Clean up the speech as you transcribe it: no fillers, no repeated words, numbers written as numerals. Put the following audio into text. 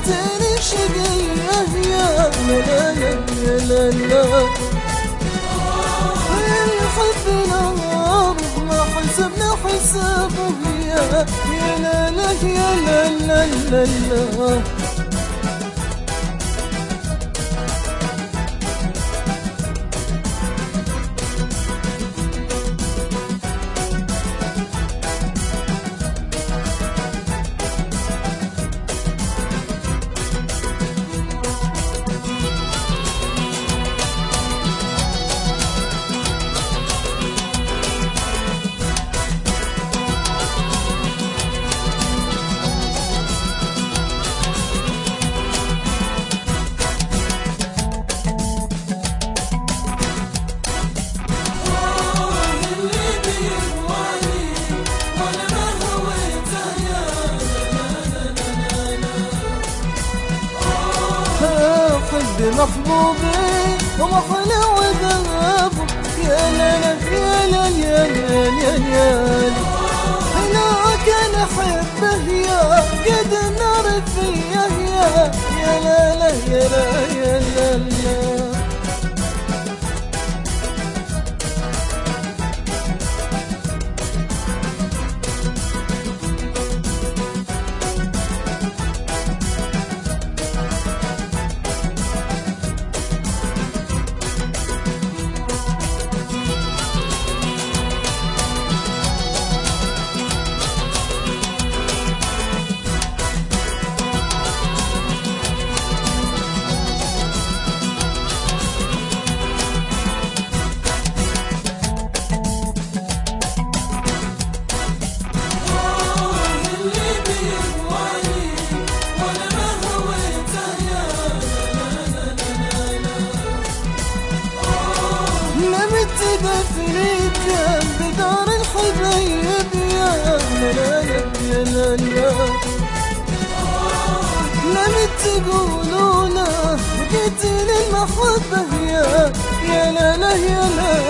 جيتني شقية يا لا يا لا لا. الحب نار ما حسبنا حسابه يا لا لا يا لا لا لا لا. محبوبي ومحلى وذهبه يا لا لا يا لا يا لا يا لا. أنا كان أحبه يا قد النار فيا يا لا لا يا لا يا لا لا. دفنيك بدار الحبايب يا لا يا لا لا. لم تقولوا له جيت للمحبة يا لا لا يا لا